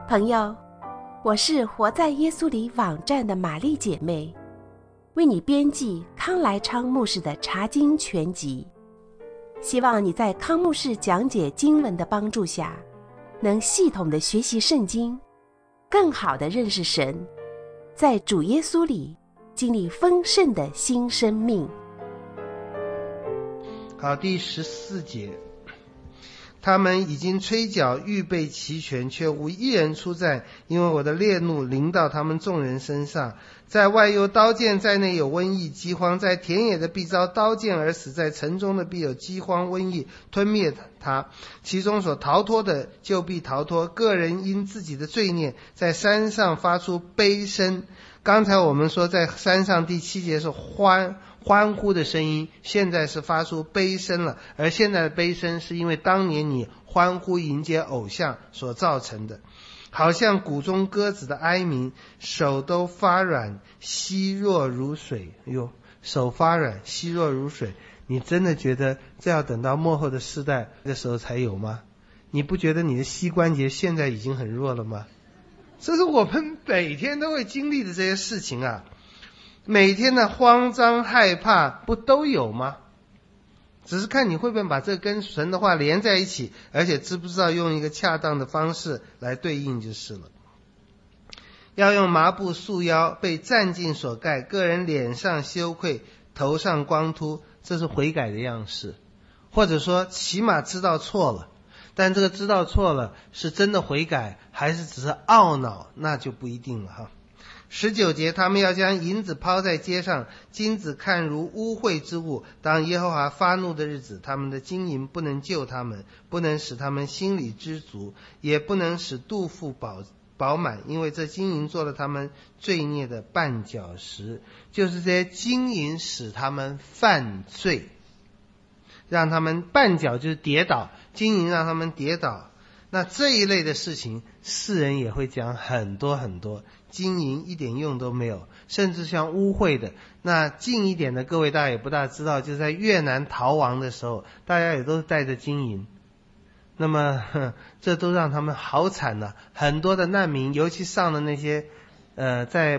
朋友，我是活在耶稣里网站的玛丽姐妹，为你编辑康来昌牧师的查经全集，希望你在康牧师讲解经文的帮助下，能系统的学习圣经，更好的认识神，在主耶稣里经历丰盛的新生命。 好，第14节，他们已经吹角预备齐全，却无一人出战，因为我的烈怒临到他们众人身上。在外有刀剑，在内有瘟疫饥荒，在田野的必遭刀剑而死，在城中的必有饥荒瘟疫吞灭他，其中所逃脱的就必逃脱，个人因自己的罪孽在山上发出悲声。刚才我们说在山上第7节是欢呼的声音，现在是发出悲声了，而现在的悲声是因为当年你欢呼迎接偶像所造成的，好像谷中鸽子的哀鸣，手都发软，稀弱如水。手发软，稀弱如水，你真的觉得这要等到末后的世代的时候才有吗？你不觉得你的膝关节现在已经很弱了吗？这是我们每天都会经历的这些事情啊，每天的慌张害怕不都有吗？只是看你会不会把这跟神的话连在一起，而且知不知道用一个恰当的方式来对应就是了。要用麻布束腰，被战尽所盖，个人脸上羞愧，头上光秃，这是悔改的样式，或者说起码知道错了，但这个知道错了是真的悔改还是只是懊恼，那就不一定了哈。19节，他们要将银子抛在街上，金子看如污秽之物。当耶和华发怒的日子，他们的金银不能救他们，不能使他们心里知足，也不能使肚腹饱满，因为这金银做了他们罪孽的绊脚石，就是这些金银使他们犯罪，让他们绊脚就是跌倒，金银让他们跌倒。那这一类的事情世人也会讲很多很多，金银一点用都没有，甚至像污秽的。那近一点的各位大家也不大知道，就在越南逃亡的时候，大家也都带着金银，那么这都让他们好惨了。很多的难民，尤其上了那些在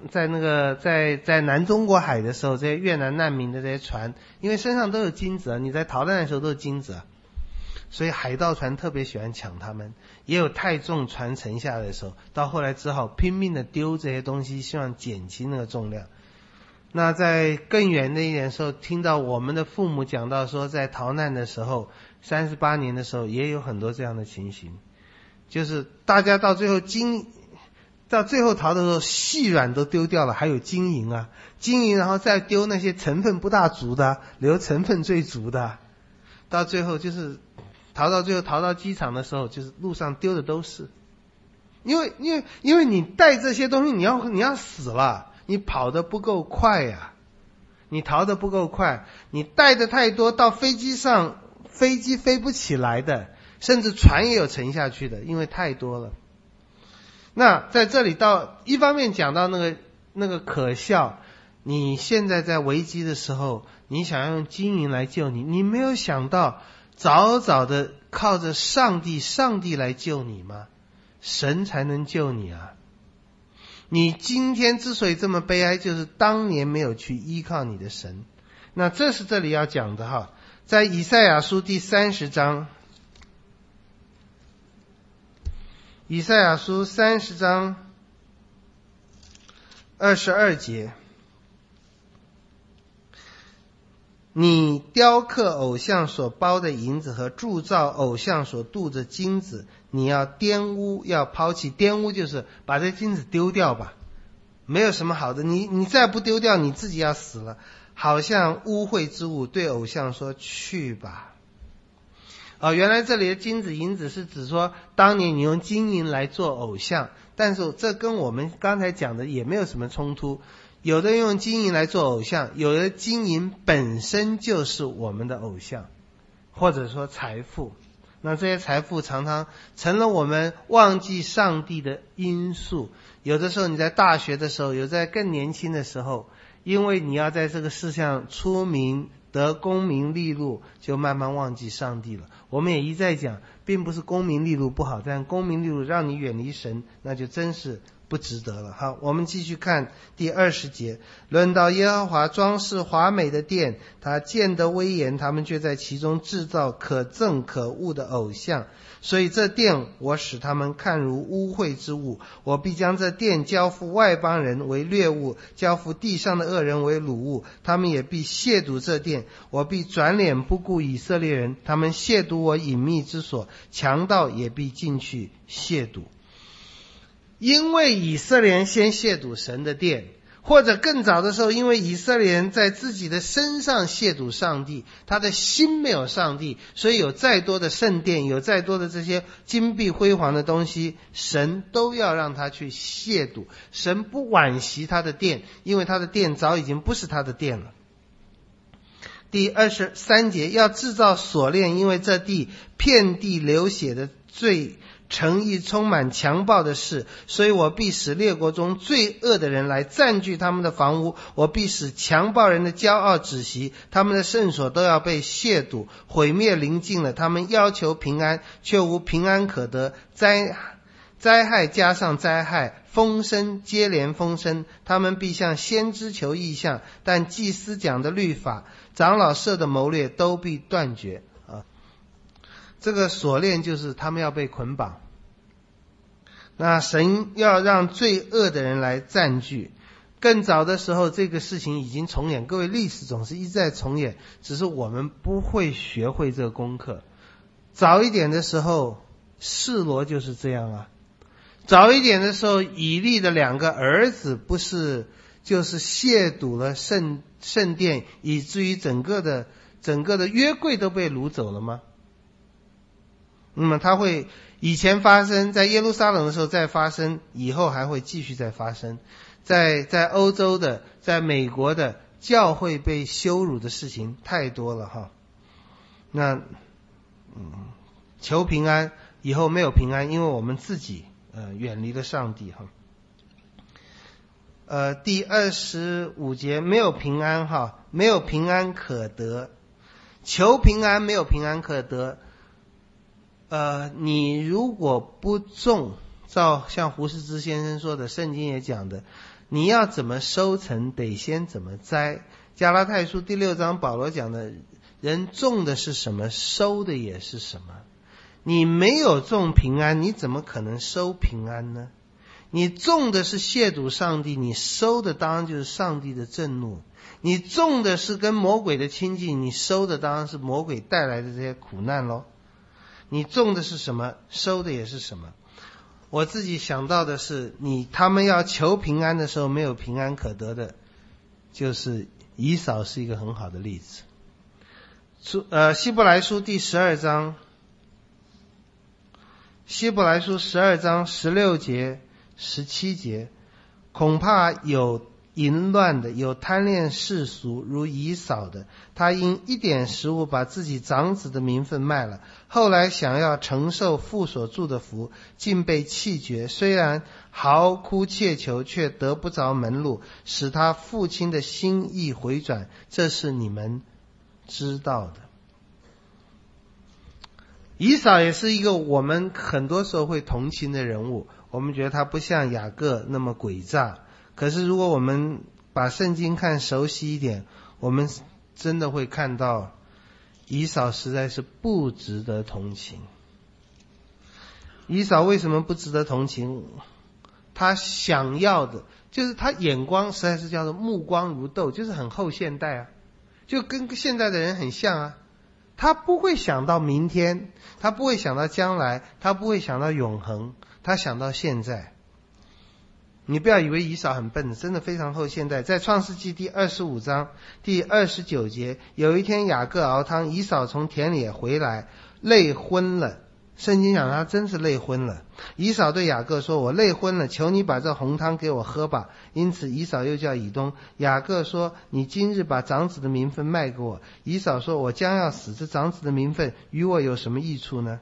南中国海的时候，这些越南难民的这些船，因为身上都有金子啊，你在逃难的时候都有金子啊，所以海盗船特别喜欢抢他们。也有太重船沉下来的时候，到后来只好拼命的丢这些东西，希望减轻那个重量。那在更远的一点的时候，听到我们的父母讲到说，在逃难的时候38年的时候也有很多这样的情形，就是大家到最后逃的时候，细软都丢掉了，还有金银啊，金银然后再丢那些成分不大足的，留成分最足的，到最后就是逃到机场的时候，就是路上丢的都是，因为你带这些东西，你要死了，你跑得不够快呀，你逃得不够快，你带的太多，到飞机上飞机飞不起来的，甚至船也有沉下去的，因为太多了。那在这里到一方面讲到那个可笑，你现在在危机的时候，你想要用金银来救你，你没有想到早早的靠着上帝来救你吗？神才能救你啊！你今天之所以这么悲哀，就是当年没有去依靠你的神。那这是这里要讲的哈，在以赛亚书第30章，以赛亚书30章22节，你雕刻偶像所包的银子和铸造偶像所镀的金子，你要玷污，要抛弃。玷污就是把这金子丢掉吧，没有什么好的，你再不丢掉，你自己要死了。好像污秽之物，对偶像说去吧。原来这里的金子银子是指说当年你用金银来做偶像，但是这跟我们刚才讲的也没有什么冲突。有的用金银来做偶像，有的金银本身就是我们的偶像，或者说财富。那这些财富常常成了我们忘记上帝的因素。有的时候你在大学的时候，有在更年轻的时候，因为你要在这个世上出名得功名利禄，就慢慢忘记上帝了。 我们也一再讲，并不是功名利禄不好，但功名利禄让你远离神，那就真是不值得了。好，我们继续看第20节，论到耶和华装饰华美的殿，他见得威严，他们却在其中制造可憎可恶的偶像，所以这殿我使他们看如污秽之物，我必将这殿交付外邦人为掠物，交付地上的恶人为掳物，他们也必亵渎这殿，我必转脸不顾以色列人，他们亵渎我隐秘之所，强盗也必进去亵渎。因为以色列人先亵渎神的殿，或者更早的时候，因为以色列人在自己的身上亵渎上帝，他的心没有上帝，所以有再多的圣殿，有再多的这些金碧辉煌的东西，神都要让他去亵渎。神不惋惜他的殿，因为他的殿早已经不是他的殿了。第23节，要制造锁链，因为这地遍地流血的罪，诚意充满强暴的事，所以我必使列国中罪恶的人来占据他们的房屋，我必使强暴人的骄傲止息，他们的圣所都要被亵渎，毁灭临近了，他们要求平安，却无平安可得，灾害加上灾害，风声接连风声，他们必向先知求异象，但祭司讲的律法，长老设的谋略都必断绝。这个锁链就是他们要被捆绑，那神要让罪恶的人来占据。更早的时候这个事情已经重演，各位，历史总是一再重演，只是我们不会学会这个功课。早一点的时候示罗就是这样啊，早一点的时候以利的2个儿子不是就是亵渎了圣殿，以至于整个的约柜都被掳走了吗？那么它会以前发生，在耶路撒冷的时候再发生，以后还会继续再发生。在欧洲的，在美国的教会被羞辱的事情太多了哈。那求平安，以后没有平安，因为我们自己远离了上帝哈。第25节，没有平安哈，没有平安可得，求平安没有平安可得。你如果不种，照像胡适之先生说的，圣经也讲的，你要怎么收成，得先怎么栽。加拉太书第6章保罗讲的，人种的是什么，收的也是什么。你没有种平安，你怎么可能收平安呢？你种的是亵渎上帝，你收的当然就是上帝的震怒。你种的是跟魔鬼的亲近，你收的当然是魔鬼带来的这些苦难咯。你种的是什么，收的也是什么。我自己想到的是，他们要求平安的时候没有平安可得的，就是以扫是一个很好的例子。希伯来书第12章，希伯来书12章16节17节，恐怕有淫乱的，有贪恋世俗如以扫的，他因一点食物把自己长子的名分卖了，后来想要承受父所祝的福，竟被弃绝，虽然嚎哭切求，却得不着门路，使他父亲的心意回转，这是你们知道的。以扫也是一个我们很多时候会同情的人物，我们觉得他不像雅各那么诡诈，可是如果我们把圣经看熟悉一点，我们真的会看到以扫实在是不值得同情。以扫为什么不值得同情？他想要的就是他眼光实在是叫做目光如豆，就是很后现代啊，就跟现在的人很像啊。他不会想到明天，他不会想到将来，他不会想到永恒，他想到现在。你不要以为以扫很笨，真的非常后现代。在创世纪第25章第29节，有一天雅各熬汤，以扫从田里回来，累昏了。圣经讲他真是累昏了。以扫对雅各说，我累昏了，求你把这红汤给我喝吧。因此以扫又叫以东。雅各说，你今日把长子的名分卖给我。以扫说，我将要死，这长子的名分与我有什么益处呢？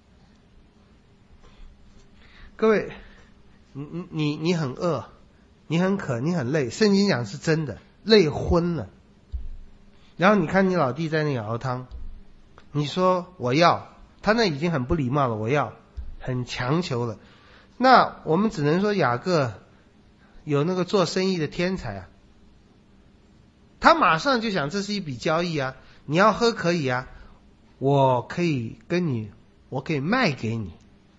各位，你很饿，你很渴，你很累，圣经讲是真的，累昏了。然后你看你老弟在那里熬汤， 你说我要，他那已经很不礼貌了，我要，很强求了。那我们只能说雅各有那个做生意的天才啊，他马上就想这是一笔交易啊，你要喝可以啊，我可以卖给你，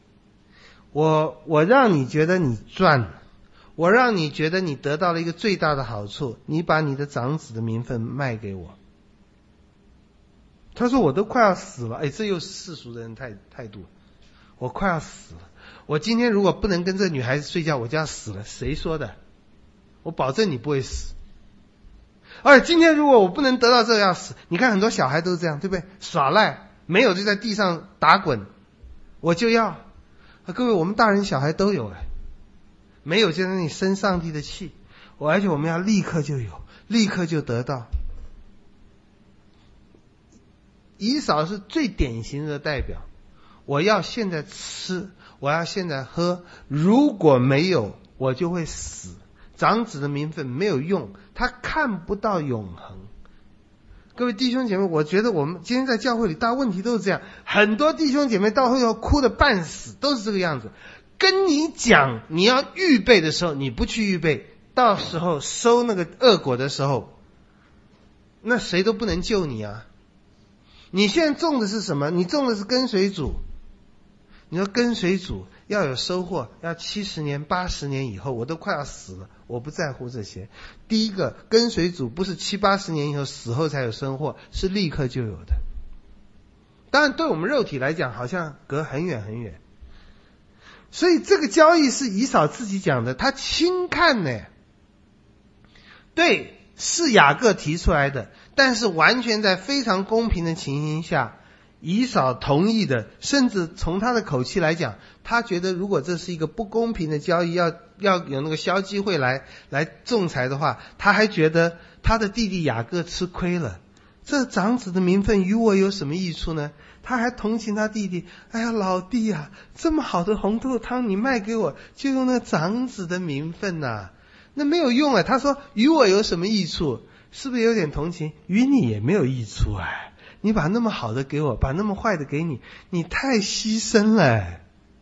我让你觉得你赚了，我让你觉得你得到了一个最大的好处，你把你的长子的名分卖给我。他说我都快要死了，这又是世俗的人态度，我快要死了，我今天如果不能跟这女孩子睡觉，我就要死了。谁说的？我保证你不会死。今天如果我不能得到这个要死，你看很多小孩都是这样，对不对？耍赖，没有就在地上打滚，我就要。各位，我们大人小孩都有没有就在那里生上帝的气，而且我们要立刻就有，立刻就得到。以扫是最典型的代表，我要现在吃，我要现在喝，如果没有我就会死。长子的名分没有用，他看不到永恒。各位弟兄姐妹，我觉得我们今天在教会里大问题都是这样，很多弟兄姐妹到后哭得半死，都是这个样子。跟你讲你要预备的时候，你不去预备，到时候收那个恶果的时候，那谁都不能救你啊。你现在种的是什么？你种的是跟随主。你说跟随主要有收获，要70年80年以后，我都快要死了，我不在乎这些。第一个，跟随主不是70、80年以后死后才有收获，是立刻就有的。当然对我们肉体来讲好像隔很远很远，所以这个交易是以扫自己讲的，他轻看呢。对，是雅各提出来的，但是完全在非常公平的情形下，以扫同意的，甚至从他的口气来讲，他觉得如果这是一个不公平的交易，要有那个消基会来仲裁的话，他还觉得他的弟弟雅各吃亏了。这长子的名分与我有什么益处呢？他还同情他弟弟，老弟啊，这么好的红豆汤你卖给我，就用那长子的名分啊，那没有用他说与我有什么益处？是不是有点同情？与你也没有益处你把那么好的给我，把那么坏的给你，你太牺牲了。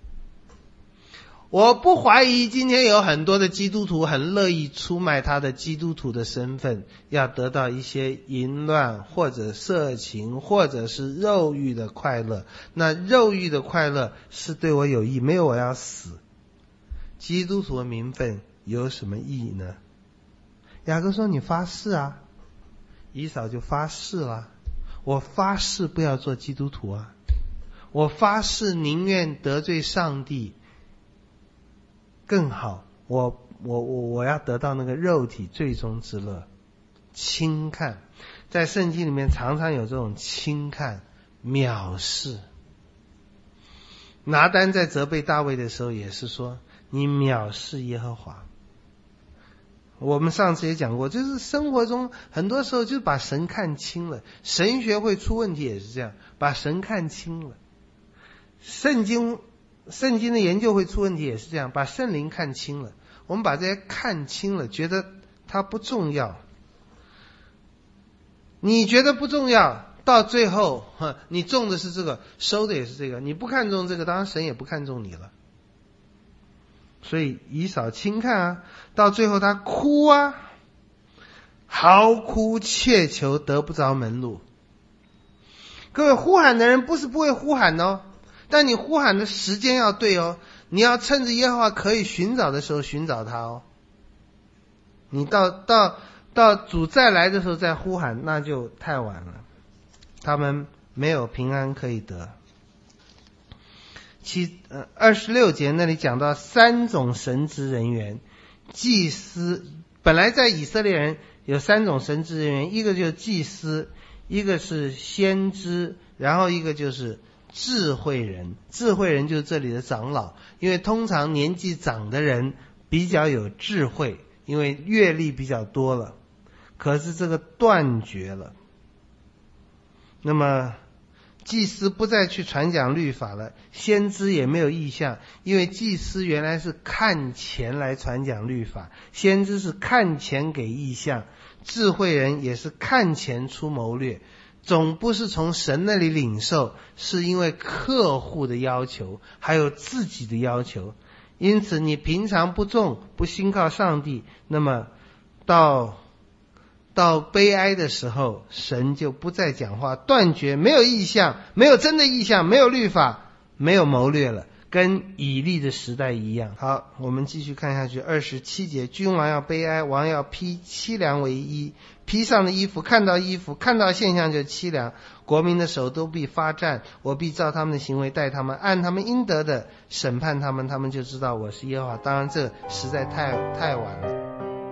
我不怀疑今天有很多的基督徒很乐意出卖他的基督徒的身份，要得到一些淫乱或者色情或者是肉欲的快乐。那肉欲的快乐是对我有益，没有我要死。基督徒的名分有什么意义呢？雅各说你发誓啊，以扫就发誓了，我发誓不要做基督徒啊，我发誓宁愿得罪上帝更好，我要得到那个肉体最终之乐。轻看，在圣经里面常常有这种轻看藐视。拿单在责备大卫的时候也是说你藐视耶和华。我们上次也讲过，就是生活中很多时候就把神看轻了，神学会出问题也是这样，把神看轻了。圣经的研究会出问题也是这样，把圣灵看轻了。我们把这些看轻了，觉得它不重要。你觉得不重要，到最后你种的是这个，收的也是这个。你不看重这个，当然神也不看重你了。所以以扫轻看啊，到最后他哭啊，嚎哭切求得不着门路。各位，呼喊的人不是不会呼喊哦，但你呼喊的时间要对哦，你要趁着耶和华可以寻找的时候寻找他哦。你到主再来的时候再呼喊，那就太晚了，他们没有平安可以得。26节那里讲到3种神职人员，祭司。本来在以色列人有3种神职人员，一个就是祭司，一个是先知，然后一个就是智慧人。智慧人就是这里的长老，因为通常年纪长的人比较有智慧，因为阅历比较多了。可是这个断绝了，那么祭司不再去传讲律法了，先知也没有异象，因为祭司原来是看钱来传讲律法，先知是看钱给异象，智慧人也是看钱出谋略。 总不是从神那里领受，是因为客户的要求，还有自己的要求。因此你平常不重，不信靠上帝，那么到悲哀的时候，神就不再讲话，断绝，没有意象，没有真的意象，没有律法，没有谋略了，跟以利的时代一样。好，我们继续看下去。27节，君王要悲哀，王要披凄凉为衣，披上的衣服，看到现象就凄凉。国民的手都必发战，我必照他们的行为待他们，按他们应得的审判他们，他们就知道我是耶和华。当然这实在太晚了。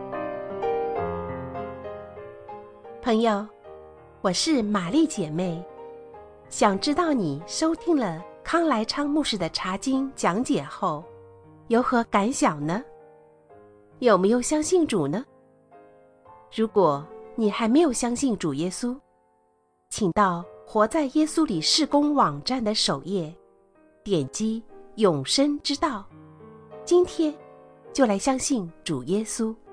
朋友，我是玛丽姐妹，想知道你收听了康来昌牧师的查经讲解后有何感想呢？有没有相信主呢？如果你还没有相信主耶稣，请到活在耶稣里事工网站的首页，点击永生之道，今天就来相信主耶稣。